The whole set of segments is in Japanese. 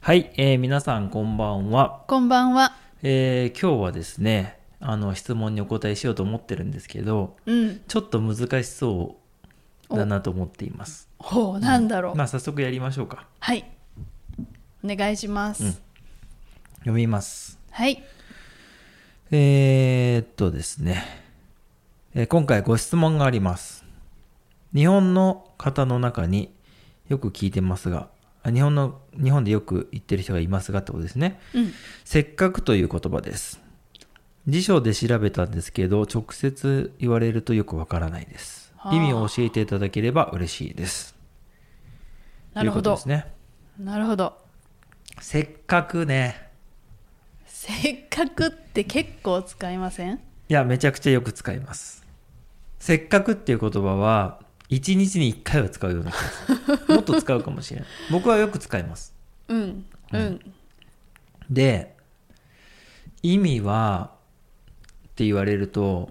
はい、皆さんこんばんは。 こんばんは。 今日はですね、質問にお答えしようと思ってるんですけど、 うん。 ちょっと難しそうだなと思っています。 なんだろう。 まあ早速やりましょうか。 はい。お願いします。 読みます。 はい。 ですね、今回ご質問があります。日本の方の中によく聞いてますが、日本でよく言ってる人がいますがってことですね。 うん。 せっかくという言葉です。辞書で調べたんですけど、直接言われるとよくわからないです。意味を教えていただければ嬉しいです。 なるほど。 ということですね。 なるほど。 せっかくね。 せっかくって結構使いません？ いや、めちゃくちゃよく使います。せっかくっていう言葉は、1日に1回は使うような気がする。もっと使うかもしれない。僕はよく使います。 うん。うん。 で、意味はって言われると、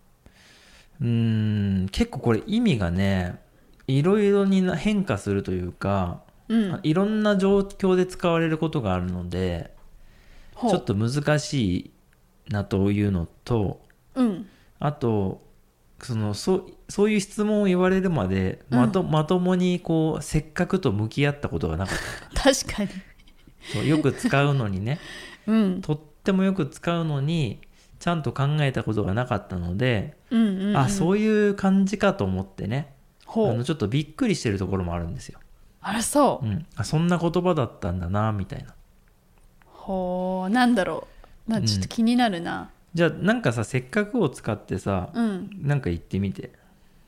結構これ意味がね、いろいろに変化するというか、いろんな状況で使われることがあるので、ちょっと難しいなというのと、あと、そういう質問を言われるまで、まともにこう、せっかくと向き合ったことがなかった。 確かに。 そうよく使うのにね、とってもよく使うのに、ちゃんと考えたことがなかったので、そういう感じかと思ってね、ちょっとびっくりしてるところもあるんですよ。 あら、そう。 そんな言葉だったんだな、みたいな。 なんだろう。ちょっと気になるな。 じゃあなんかさ、せっかくを使ってさ、なんか言ってみて。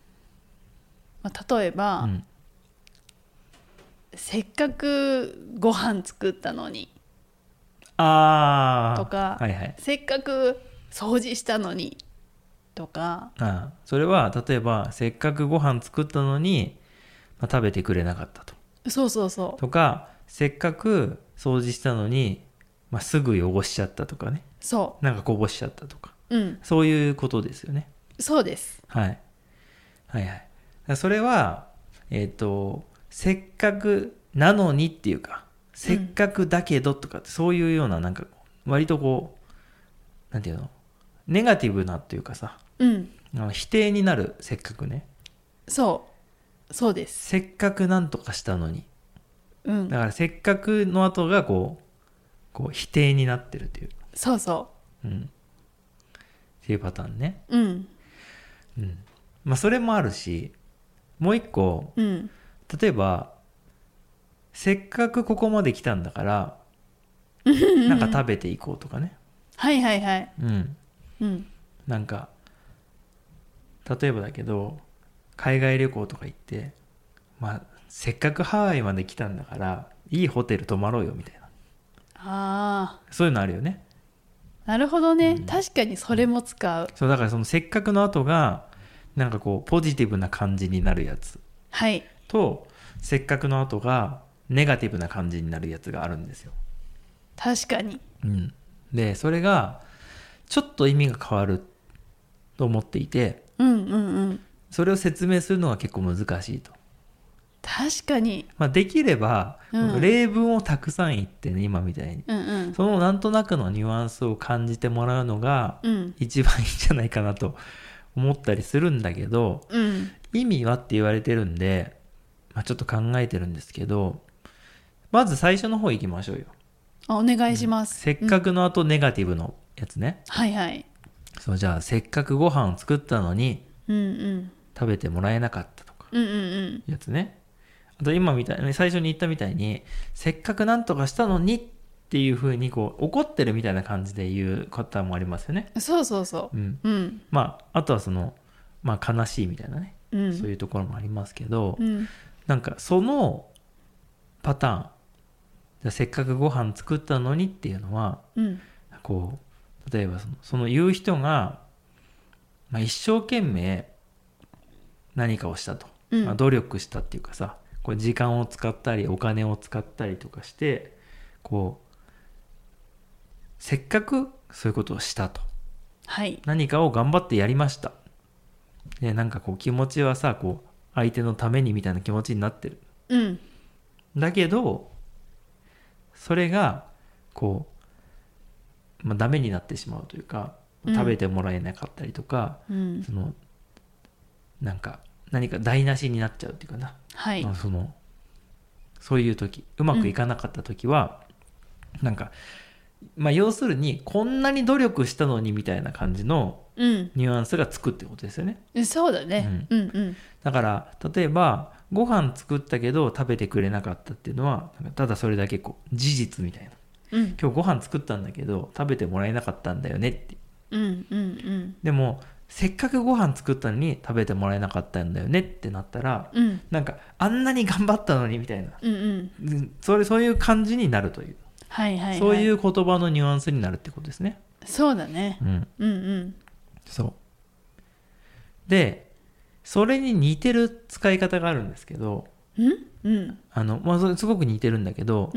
例えば、せっかくご飯作ったのにとか、せっかく掃除したのにとか。 それは例えばせっかくご飯作ったのに、食べてくれなかったと。 そうとか、せっかく掃除したのに、すぐ汚しちゃったとかね。なんかこぼしちゃったとか。そういうことですよね。 そうです。 はい。それはせっかくなのにっていうか、せっかくだけどとかって、そういうような、なんか割とこう、なんていうの、ネガティブなっていうかさ、否定になるせっかくね。 そうです。 せっかくなんとかしたのに、だからせっかくの後がこう否定になってるっていう。っていうパターンね。それもあるし、もう一個、例えばせっかくここまで来たんだからなんか食べていこうとかね。なんか例えばだけど、海外旅行とか行って、せっかくハワイまで来たんだからいいホテル泊まろうよみたいな。そういうのあるよね。 なるほどね。確かにそれも使う。 そうだから、そのせっかくの後がなんかこうポジティブな感じになるやつ、とせっかくの後がネガティブな感じになるやつがあるんですよ。 確かに。 でそれがちょっと意味が変わると思っていて、それを説明するのが結構難しいと。 確かに。 できれば、例文をたくさん言ってね、今みたいに、そのなんとなくのニュアンスを感じてもらうのが一番いいんじゃないかなと思ったりするんだけど、意味はって言われてるんで、ちょっと考えてるんですけど、まず最初の方行きましょうよ。 お願いします。 せっかくの後ネガティブのやつね。そう、じゃあせっかくご飯を作ったのに、食べてもらえなかったとか、やつね。あと今みたいに、最初に言ったみたいに、せっかくなんとかしたのにっていう風にこう怒ってるみたいな感じで言う方もありますよね。あとはその悲しいみたいなね、そういうところもありますけど、なんかそのパターン、じゃせっかくご飯作ったのにっていうのは、こう例えばその言う人が、一生懸命何かをしたと、努力したっていうかさ、こう時間を使ったりお金を使ったりとかして、こうせっかくそういうことをしたと、何かを頑張ってやりました。でなんかこう気持ちはさ、こう相手のためにみたいな気持ちになってる。だけどそれがこう、ダメになってしまうというか、食べてもらえなかったりとか、そのなんか何か台無しになっちゃうっていうかな、はい、そういう時、うまくいかなかった時は、なんか、要するにこんなに努力したのにみたいな感じのニュアンスがつくってことですよね。 そうだね、 だから例えばご飯作ったけど食べてくれなかったっていうのはただそれだけこう事実みたいな、今日ご飯作ったんだけど食べてもらえなかったんだよねって、でもせっかくご飯作ったのに食べてもらえなかったんだよねってなったら、なんかあんなに頑張ったのにみたいな、そういう感じになるという、そういう言葉のニュアンスになるってことですね。 そうだね。 そうで、それに似てる使い方があるんですけど、それすごく似てるんだけど、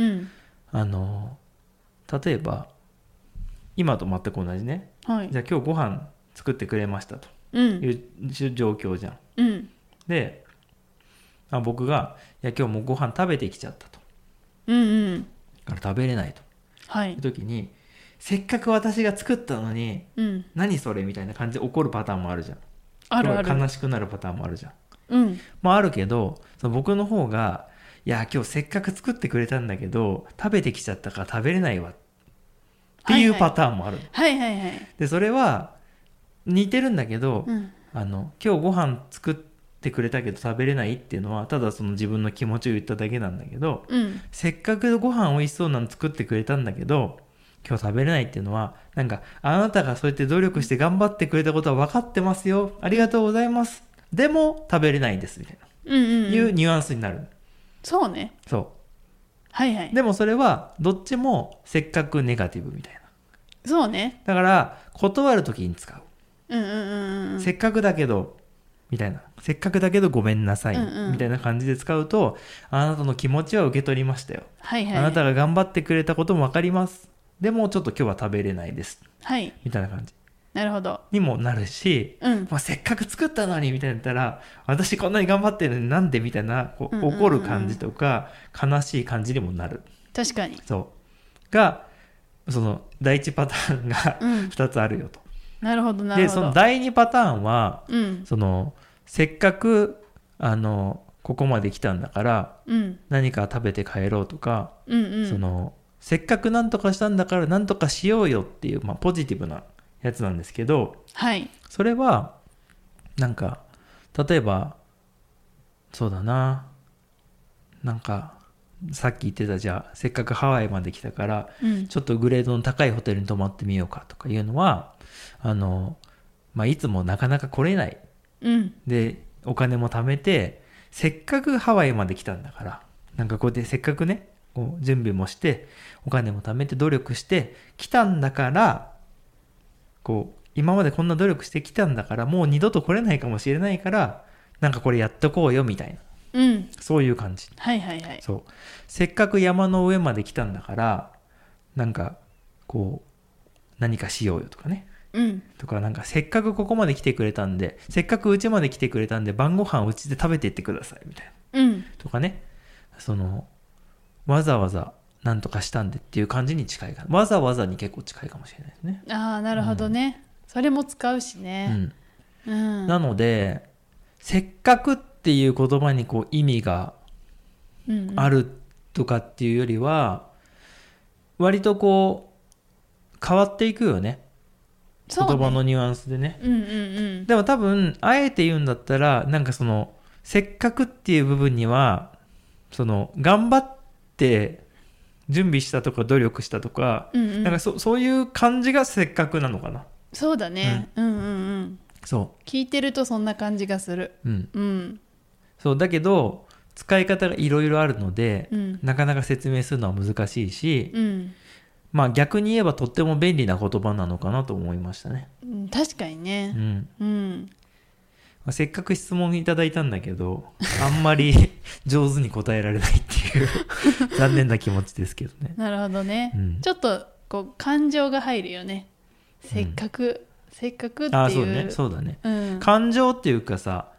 例えば今と全く同じね、じゃあ今日ご飯作ってくれましたという状況じゃん。で、僕がいや今日もうご飯食べてきちゃったと、から食べれないと、いう時に、せっかく私が作ったのに、何それみたいな感じで怒るパターンもあるじゃん。悲しくなるパターンもあるじゃん。あるけど、その僕の方がいや今日せっかく作ってくれたんだけど食べてきちゃったから食べれないわっていうパターンもある。でそれは似てるんだけど、今日ご飯作ってくれたけど食べれないっていうのはただその自分の気持ちを言っただけなんだけど、せっかくご飯美味しそうなの作ってくれたんだけど今日食べれないっていうのは、なんかあなたがそうやって努力して頑張ってくれたことは分かってますよ、ありがとうございます、でも食べれないんですみたいな、いうニュアンスになる。 そうね。 そうでもそれはどっちもせっかくネガティブみたいな。 そうね。 だから断るときに使う、せっかくだけどみたいな、せっかくだけどごめんなさい、みたいな感じで使うと、あなたの気持ちは受け取りましたよ、あなたが頑張ってくれたことも分かります、でもちょっと今日は食べれないです、みたいな感じなるほどにもなるし、せっかく作ったのにみたいなったら、私こんなに頑張ってるのになんでみたいなこう、怒る感じとか悲しい感じにもなる。 確かに。 そうがその第一パターンが2つあるよと。 なるほどなるほど。 でその第2パターンは、そのせっかくここまで来たんだから、何か食べて帰ろうとか、そのせっかく何とかしたんだから何とかしようよっていう、ポジティブなやつなんですけど、それはなんか例えばそうだな、なんかさっき言ってた、じゃあせっかくハワイまで来たから、ちょっとグレードの高いホテルに泊まってみようかとかいうのは、いつもなかなか来れない、でお金も貯めてせっかくハワイまで来たんだから、なんかこうやってせっかくねこう準備もしてお金も貯めて努力して来たんだから、こう今までこんな努力してきたんだからもう二度と来れないかもしれないから、なんかこれやっとこうよみたいな、そういう感じ。そうせっかく山の上まで来たんだからなんかこう何かしようよとかね、とか、なんかせっかくここまで来てくれたんで、せっかくうちまで来てくれたんで晩ご飯うちで食べていってくださいみたいな、とかね、そのわざわざなんとかしたんでっていう感じに近いかな。わざわざに結構近いかもしれないですね。 ああ、なるほどね、それも使うしね、 なのでせっかくっていう言葉にこう意味があるとかっていうよりは、割とこう変わっていくよね、言葉のニュアンスでね。でも多分あえて言うんだったら、なんかそのせっかくっていう部分には、その頑張って準備したとか努力したとか、なんかそういう感じがせっかくなのかな。 そうだね、そう聞いてるとそんな感じがする。 そうだけど使い方がいろいろあるので、なかなか説明するのは難しいし、逆に言えばとっても便利な言葉なのかなと思いましたね。 確かにね。 せっかく質問いただいたんだけど、あんまり上手に答えられないっていう残念な気持ちですけどね。 なるほどね、ちょっとこう感情が入るよね。せっかくっていう。 そうだね、感情っていうかさ、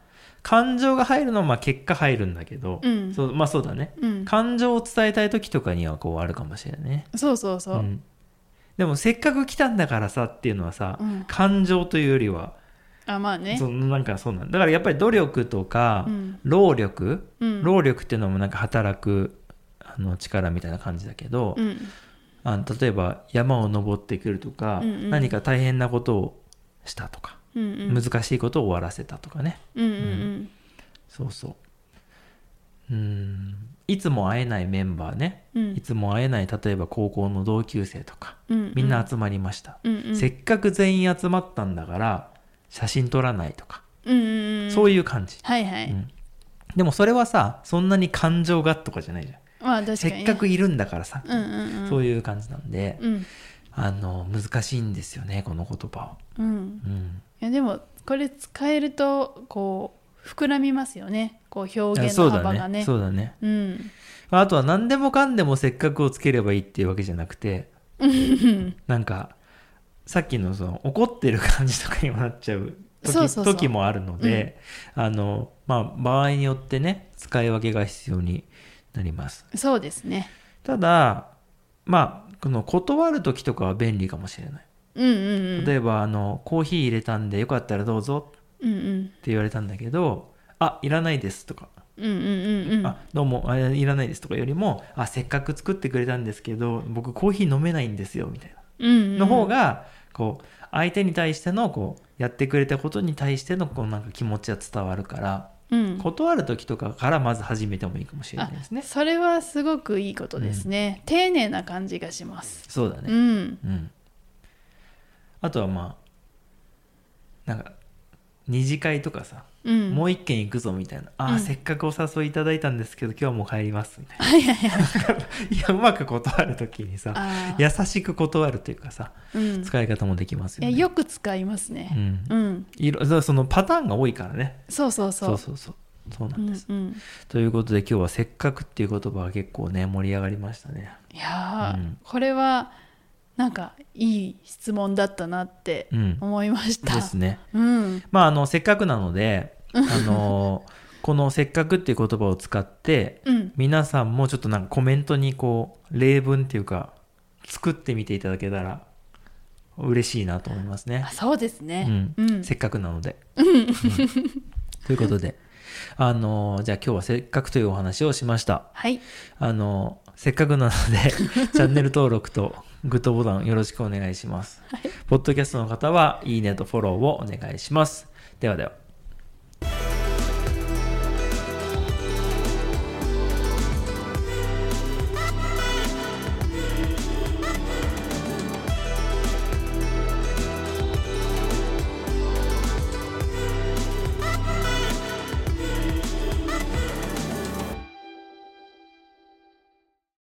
感情が入るのはまあ結果入るんだけど、まあそうだね、感情を伝えたい時とかにはこうあるかもしれないね。 そうそうそう、 でもせっかく来たんだからさっていうのはさ、感情というよりはまあね、 なんかそうなんだからやっぱり努力とか、労力っていうのもなんか働く力みたいな感じだけど、例えば山を登ってくるとか、何か大変なことをしたとか、難しいことを終わらせたとかね、そうそう、いつも会えないメンバーね、いつも会えない例えば高校の同級生とか、みんな集まりました、せっかく全員集まったんだから写真撮らないとか、そういう感じ、でもそれはさそんなに感情がとかじゃないじゃん。 まあ確かにね、 せっかくいるんだからさ、そういう感じなんで、難しいんですよねこの言葉を。 いやでもこれ使えるとこう膨らみますよね、こう表現の幅がね。 そうだね、あとは何でもかんでもせっかくをつければいいっていうわけじゃなくてなんかさっきのその怒ってる感じとかにもなっちゃう時もあるので、まあ場合によってね使い分けが必要になります。 そうですね。 ただまあこの断る時とかは便利かもしれない。例えばコーヒー入れたんでよかったらどうぞって言われたんだけど、いらないですとか、どうもいらないですとかよりも、せっかく作ってくれたんですけど僕コーヒー飲めないんですよみたいな、の方がこう相手に対してのこうやってくれたことに対してのこうなんか気持ちは伝わるから、断る時とかからまず始めてもいいかもしれないですね。 それはすごくいいことですね、丁寧な感じがします。 そうだね、あとはまあなんか二次会とかさ、もう一軒行くぞみたいな、せっかくお誘いいただいたんですけど今日はもう帰りますみたいな、いやうまく断る時にさ優しく断るというかさ、使い方もできますよね。 よく使いますね。 そのパターンが多いからね。 そうなんです、ということで今日はせっかくっていう言葉が結構ね盛り上がりましたね。 いや、これはなんかいい質問だったなって思いました、 ですね。まあせっかくなのでこのせっかくっていう言葉を使って、皆さんもちょっとなんかコメントにこう例文っていうか作ってみていただけたら嬉しいなと思いますね。 そうですね、 せっかくなので、ということでじゃあ今日はせっかくというお話をしました。せっかくなのでチャンネル登録とグッドボタンよろしくお願いします。ポッドキャストの方はいいねとフォローをお願いします。ではでは。